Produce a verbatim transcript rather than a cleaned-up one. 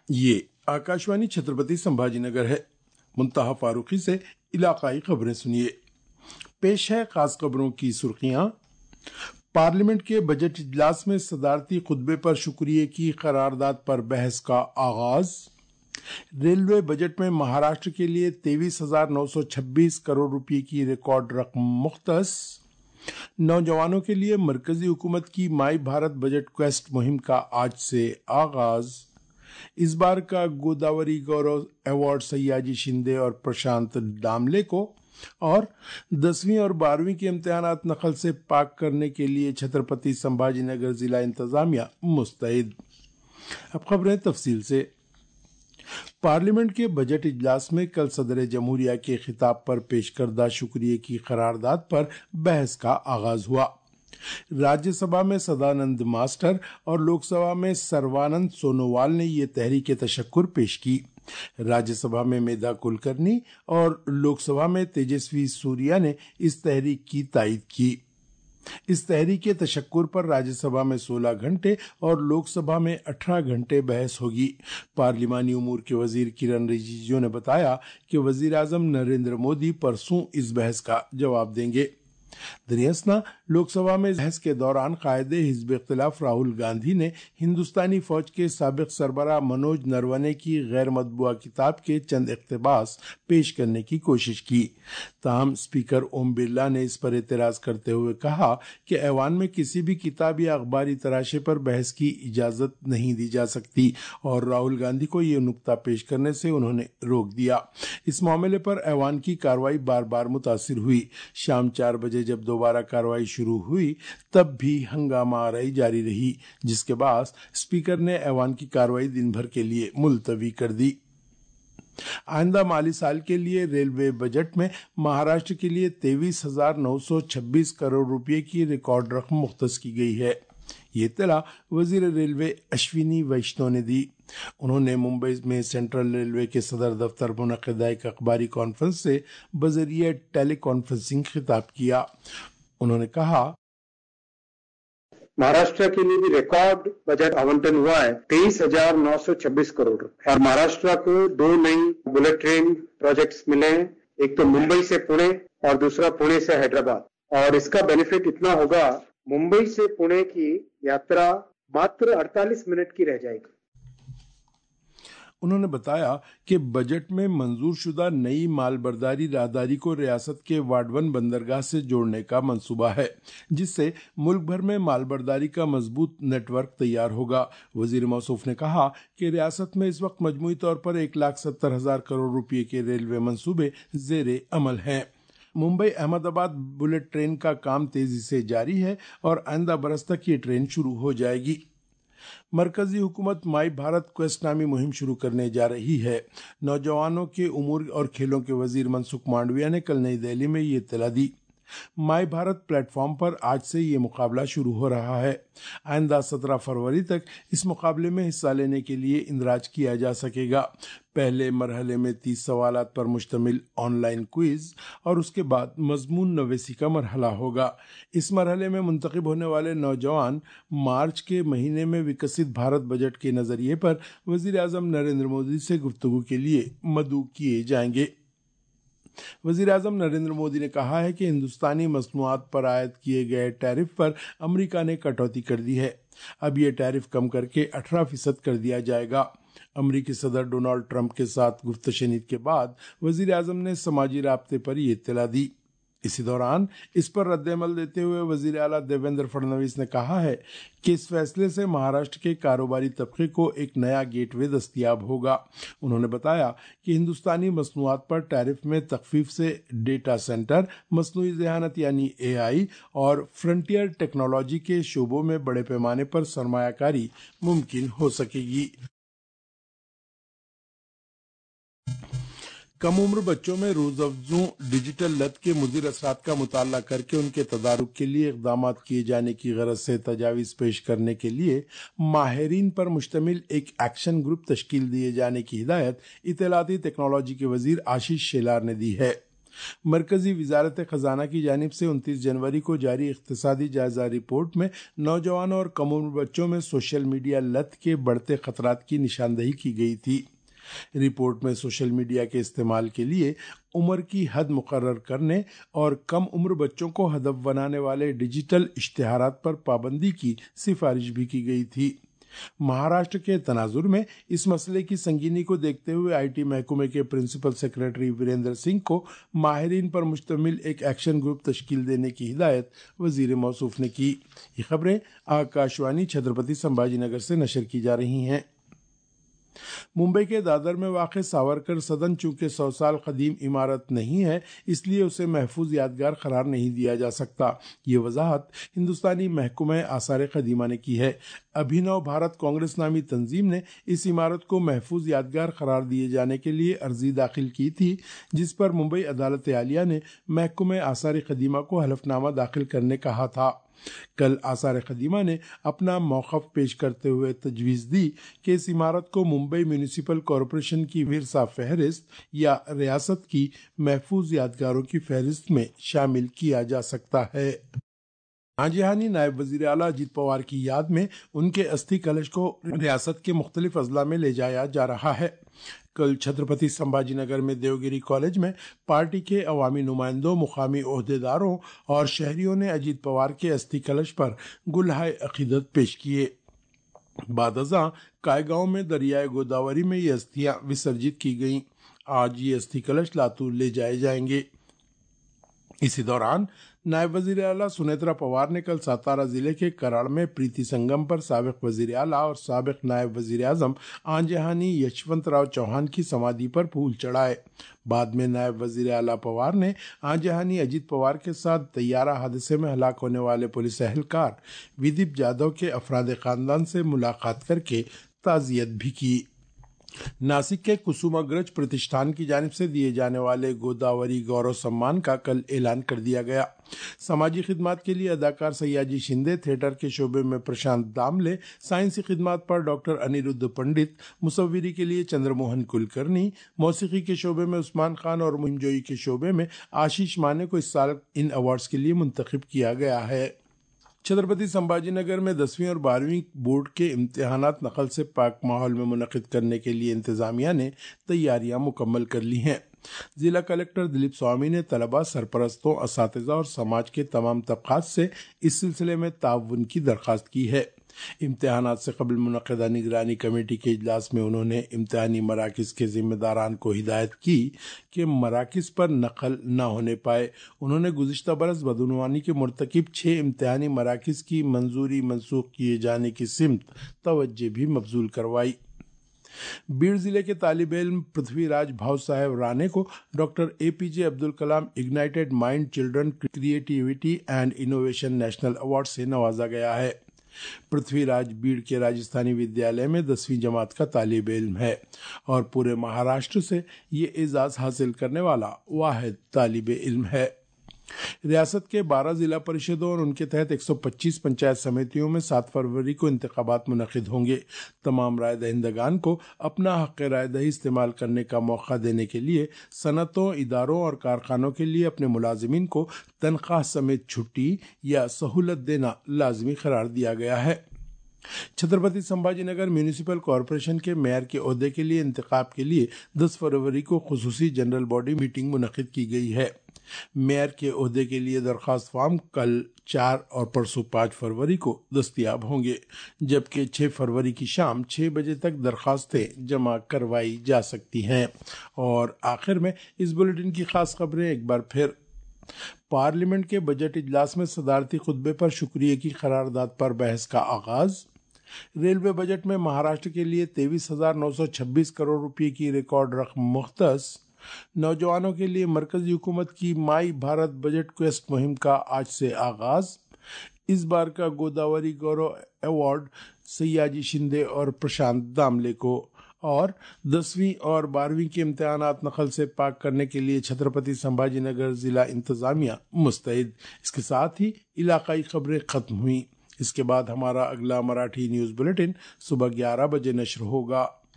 یہ आकाशवाणी छत्रपति संभाजी नगर है। मुंतहा फारूकी से इलाकाई खबरें सुनिए। पेश है खास खबरों की सुर्खियां। पार्लियामेंट के बजट इजलास में सदारती खुतबे पर शुक्रिया की करारदाद पर बहस का आगाज। रेलवे बजट में महाराष्ट्र के लिए तेईस हजार नौ सौ छब्बीस करोड़ रुपए की रिकॉर्ड रकम मुख्तस। नौजवानों के लिए मरकजी हुकूमत की माई भारत बजट क्वेस्ट मुहिम का आज से आगाज। इस बार का गोदावरी गौरव अवार्ड सयाजी शिंदे और प्रशांत दामले को। और दसवीं और बारहवीं के इम्तिहानात नकल से पाक करने के लिए छत्रपति संभाजी नगर जिला इंतजामिया मुस्तैद। अब खबरें तफसील से। पार्लियामेंट के बजट इजलास में कल सदर जमहूरिया के खिताब पर पेश करदा शुक्रिया की करारदाद पर बहस का आगाज हुआ। राज्यसभा में सदानंद मास्टर और लोकसभा में सर्वानंद सोनोवाल ने ये तहरीक तशक्कुर पेश की। राज्यसभा में मेधा कुलकर्णी और लोकसभा में तेजस्वी सूर्या ने इस तहरीक की तायीद की। इस तहरीक तशक्कुर पर राज्यसभा में सोलह घंटे और लोकसभा में अठारह घंटे बहस होगी। पार्लिमानी उमूर के वजीर किरण रिजिजू ने बताया कि वजीर आजम नरेंद्र मोदी परसों इस बहस का जवाब देंगे। दरियासना लोकसभा में बहस के दौरान कायदे हिज़्ब इख्तिलाफ राहुल गांधी ने हिंदुस्तानी फौज के साबिक सरबराह मनोज नरवणे की गैर मतबुआ किताब के चंद इक्तबास पेश करने की कोशिश की। ताहम स्पीकर ओम बिरला ने इस पर एतराज करते हुए कहा कि ऐवान में किसी भी किताब या अखबारी तराशे पर बहस की इजाजत नहीं दी जा सकती और राहुल गांधी को ये नुक्ता पेश करने से उन्होंने रोक दिया। इस मामले पर ऐवान की कार्रवाई बार बार मुतासिर हुई। शाम चार बजे जब दोबारा कार्रवाई शुरू हुई तब भी हंगामा आराई जारी रही, जिसके बाद स्पीकर ने ऐवान की कार्रवाई दिन भर के लिए मुलतवी कर दी। आइंदा माली साल के लिए रेलवे बजट में महाराष्ट्र के लिए तेईस हजार नौ सौ छब्बीस करोड़ रुपए की रिकॉर्ड रकम मुख्तस की गई है। ये इत्तला वजीर रेलवे अश्विनी वैष्णव ने दी। उन्होंने मुंबई में सेंट्रल रेलवे के सदर दफ्तर मुनक़िदा एक अखबारी कॉन्फ्रेंस से बजरिए टेली कॉन्फ्रेंसिंग खिताब किया। उन्होंने कहा, महाराष्ट्र के लिए भी रिकॉर्ड बजट आवंटन हुआ है तेईस हजार नौ सौ छब्बीस करोड़ और महाराष्ट्र को दो नई बुलेट ट्रेन प्रोजेक्ट्स मिले हैं। एक तो मुंबई से पुणे और दूसरा पुणे से हैदराबाद। और इसका बेनिफिट इतना होगा, मुंबई से पुणे की यात्रा मात्र अड़तालीस मिनट की रह जाएगी। उन्होंने बताया कि बजट में मंजूर शुदा नई मालबरदारी राहदारी को रियासत के वाडवन बंदरगाह से जोड़ने का मंसूबा है, जिससे मुल्क भर में मालबरदारी का मजबूत नेटवर्क तैयार होगा। वजीर मौसूफ ने कहा कि रियासत में इस वक्त मजमूई तौर पर एक लाख सत्तर हजार करोड़ रुपये के रेलवे मंसूबे जेरे अमल हैं। मुंबई अहमदाबाद बुलेट ट्रेन का काम तेजी से जारी है और आइंदा बरस तक ये ट्रेन शुरू हो जाएगी। मरकजी हुकूमत माई भारत क्वेस्ट नामी मुहिम शुरू करने जा रही है। नौजवानों के उमूर और खेलों के वजीर मनसुख मांडविया ने कल नई दिल्ली में ये इत्तला दी। माई भारत प्लेटफॉर्म पर आज से ये मुकाबला शुरू हो रहा है। आइंदा सत्रह फरवरी तक इस मुकाबले में हिस्सा लेने के लिए इंदराज किया जा सकेगा। पहले मरहले में तीस सवालात पर मुश्तमिल ऑनलाइन क्विज और उसके बाद मजमून नवेसी का मरहला होगा। इस मरहले में मुंतखब होने वाले नौजवान मार्च के महीने में विकसित भारत बजट के नजरिए पर वजीर आजम नरेंद्र मोदी से गुफ्तगू के लिए मदऊ किए जाएंगे। वजीर आजम नरेंद्र मोदी ने कहा है कि हिंदुस्तानी मसनूआत पर आयद किए गए टैरिफ पर अमेरिका ने कटौती कर दी है। अब ये टैरिफ कम करके अठारह फीसद कर दिया जाएगा। अमरीकी सदर डोनाल्ड ट्रंप के साथ गुफ्तशनीद के बाद वजीर आजम ने समाजी राब्ते पर यह इत्तला दी। इसी दौरान इस पर रद्द-ए-अमल देते हुए वजीर आला देवेंद्र फडणवीस ने कहा है कि इस फैसले से महाराष्ट्र के कारोबारी तबके को एक नया गेटवे दस्तयाब होगा। उन्होंने बताया कि हिंदुस्तानी मसनूआत पर टैरिफ में तखफीफ से डेटा सेंटर, मसनूई ज़हानत यानी ए आई और फ्रंटियर टेक्नोलॉजी के शोबों में बड़े पैमाने पर सरमायाकारी मुमकिन हो सकेगी। कम उम्र बच्चों में रोज़अफ़ज़ों डिजिटल लत के मुज़िर असरात का मुताला करके उनके तदारुक के लिए इक़दाम किए जाने की गरज से तजावीज़ पेश करने के लिए माहिरीन पर मुश्तमिल एक एक्शन ग्रुप तश्कील दिए जाने की हिदायत इत्तलाती टेक्नोलॉजी के वजीर आशीष शेलार ने दी है। مرکزی وزارت خزانہ کی جانب سے انتیس جنوری کو جاری اقتصادی جائزہ رپورٹ میں نوجوانوں اور کم عمر بچوں میں سوشل میڈیا لت کے بڑھتے خطرات کی نشاندہی کی گئی تھی۔ رپورٹ میں سوشل میڈیا کے استعمال کے لیے عمر کی حد مقرر کرنے اور کم عمر بچوں کو ہدف بنانے والے ڈیجیٹل اشتہارات پر پابندی کی سفارش بھی کی گئی تھی۔ مہاراشٹر کے تناظر میں اس مسئلے کی سنگینی کو دیکھتے ہوئے آئی ٹی محکمے کے پرنسپل سیکرٹری وریندر سنگھ کو ماہرین پر مشتمل ایک ایکشن گروپ تشکیل دینے کی ہدایت وزیر موصوف نے کی۔ یہ خبریں آکاشوانی چھترپتی سمبھاجی نگر سے نشر کی جا رہی ہیں۔ ممبئی کے دادر میں واقع ساورکر سدن چونکہ سو سال قدیم عمارت نہیں ہے، اس لیے اسے محفوظ یادگار قرار نہیں دیا جا سکتا۔ یہ وضاحت ہندوستانی محکمہ آثار قدیمہ نے کی ہے۔ ابھینو بھارت کانگریس نامی تنظیم نے اس عمارت کو محفوظ یادگار قرار دیے جانے کے لیے عرضی داخل کی تھی، جس پر ممبئی عدالت عالیہ نے محکمہ آثار قدیمہ کو حلف نامہ داخل کرنے کہا تھا۔ کل آثار قدیمہ نے اپنا موقف پیش کرتے ہوئے تجویز دی کہ اس عمارت کو ممبئی میونسپل کارپوریشن کی ورثہ فہرست یا ریاست کی محفوظ یادگاروں کی فہرست میں شامل کیا جا سکتا ہے۔ آنجہانی نائب وزیر اعلیٰ اجیت پوار کی یاد میں ان کے استھی کلش کو ریاست کے مختلف اضلاع میں لے جایا جا رہا ہے۔ کل چھترپتی سمبھاجی نگر میں دیوگیری کالج میں پارٹی کے عوامی نمائندوں، مقامی عہدیداروں اور شہریوں نے اجیت پوار کے استھی کلش پر گلہائے عقیدت پیش کیے۔ بعد ازاں کائے گاؤں میں دریائے گوداوری میں یہ استھیاں وسرجت کی گئیں۔ آج یہ استھی کلش لاتور لے جائے جائیں گے۔ اسی دوران نائب وزیر اعلیٰ سنیترا پوار نے کل ساتارا ضلع کے کراڑ میں پریتی سنگم پر سابق وزیر اعلیٰ اور سابق نائب وزیر اعظم آنجہانی یشونت راؤ چوہان کی سمادھی پر پھول چڑھائے۔ بعد میں نائب وزیر اعلیٰ پوار نے آنجہانی اجیت پوار کے ساتھ طیارہ حادثے میں ہلاک ہونے والے پولیس اہلکار ودیپ جادو کے افراد خاندان سے ملاقات کر کے تعزیت بھی کی۔ ناسک کے کسوماگرج پرتشٹھان کی جانب سے دیے جانے والے گوداوری گورو سمان کا کل اعلان کر دیا گیا۔ سماجی خدمات کے لیے اداکار سیاجی شندے، تھیٹر کے شعبے میں پرشانت داملے، سائنسی خدمات پر ڈاکٹر انیرودھ پنڈت، مصوری کے لیے چندر موہن کلکرنی، موسیقی کے شعبے میں عثمان خان اور مہم جوئی کے شعبے میں آشیش مانے کو اس سال ان ایوارڈز کے لیے منتخب کیا گیا ہے۔ چھترپتی سمبھاجی نگر میں دسویں اور بارہویں بورڈ کے امتحانات نقل سے پاک ماحول میں منعقد کرنے کے لیے انتظامیہ نے تیاریاں مکمل کر لی ہیں۔ ضلع کلکٹر دلیپ سوامی نے طلباء، سرپرستوں، اساتذہ اور سماج کے تمام طبقات سے اس سلسلے میں تعاون کی درخواست کی ہے۔ امتحانات سے قبل منعقدہ نگرانی کمیٹی کے اجلاس میں انہوں نے امتحانی مراکز کے ذمہ داران کو ہدایت کی کہ مراکز پر نقل نہ ہونے پائے۔ انہوں نے گزشتہ برس بدعنوانی کے مرتکب چھ امتحانی مراکز کی منظوری منسوخ کیے جانے کی سمت توجہ بھی مبذول کروائی۔ بیڑ ضلع کے طالب علم پرتھوی راج بھاؤ صاحب رانے کو doctor A P J Abdul Kalam ignited mind children creativity and innovation national award سے نوازا گیا ہے۔ پرتھوی راج بیڑ کے راجستھانی ودیالیہ میں دسویں جماعت کا طالب علم ہے اور پورے مہاراشٹر سے یہ اعزاز حاصل کرنے والا واحد طالب علم ہے۔ ریاست کے بارہ ضلع پریشدوں اور ان کے تحت ایک سو پچیس پنچایت سمیتیوں میں سات فروری کو انتخابات منعقد ہوں گے۔ تمام رائے دہندگان کو اپنا حق رائے دہی استعمال کرنے کا موقع دینے کے لیے صنعتوں، اداروں اور کارخانوں کے لیے اپنے ملازمین کو تنخواہ سمیت چھٹی یا سہولت دینا لازمی قرار دیا گیا ہے۔ چھترپتی سمبھاجی نگر میونسپل کارپوریشن کے میئر کے عہدے کے لیے انتخاب کے لیے دس فروری کو خصوصی جنرل باڈی میٹنگ منعقد کی گئی ہے۔ میئر کے عہدے کے لیے درخواست فارم کل چار اور پرسوں پانچ فروری کو دستیاب ہوں گے، جبکہ چھ فروری کی شام چھ بجے تک درخواستیں جمع کروائی جا سکتی ہیں۔ اور آخر میں اس بلیٹن کی خاص خبریں ایک بار پھر۔ پارلیمنٹ کے بجٹ اجلاس میں صدارتی خطبے پر شکریہ کی قرارداد پر بحث کا آغاز۔ ریلوے بجٹ میں مہاراشٹر کے لیے تیئیس ہزار نو سو چھبیس کروڑ روپے کی ریکارڈ رقم مختص۔ نوجوانوں کے لیے مرکزی حکومت کی مائی بھارت بجٹ کویسٹ مہم کا آج سے آغاز۔ اس بار کا گوداوری گورو ایوارڈ سیاجی شندے اور پرشانت داملے کو۔ اور دسویں اور بارہویں کے امتحانات نقل سے پاک کرنے کے لیے چھترپتی سمبھاجی نگر ضلع انتظامیہ مستعد۔ اس کے ساتھ ہی علاقائی خبریں ختم ہوئیں۔ اس کے بعد ہمارا اگلا مراٹھی نیوز بلیٹن صبح گیارہ بجے نشر ہوگا۔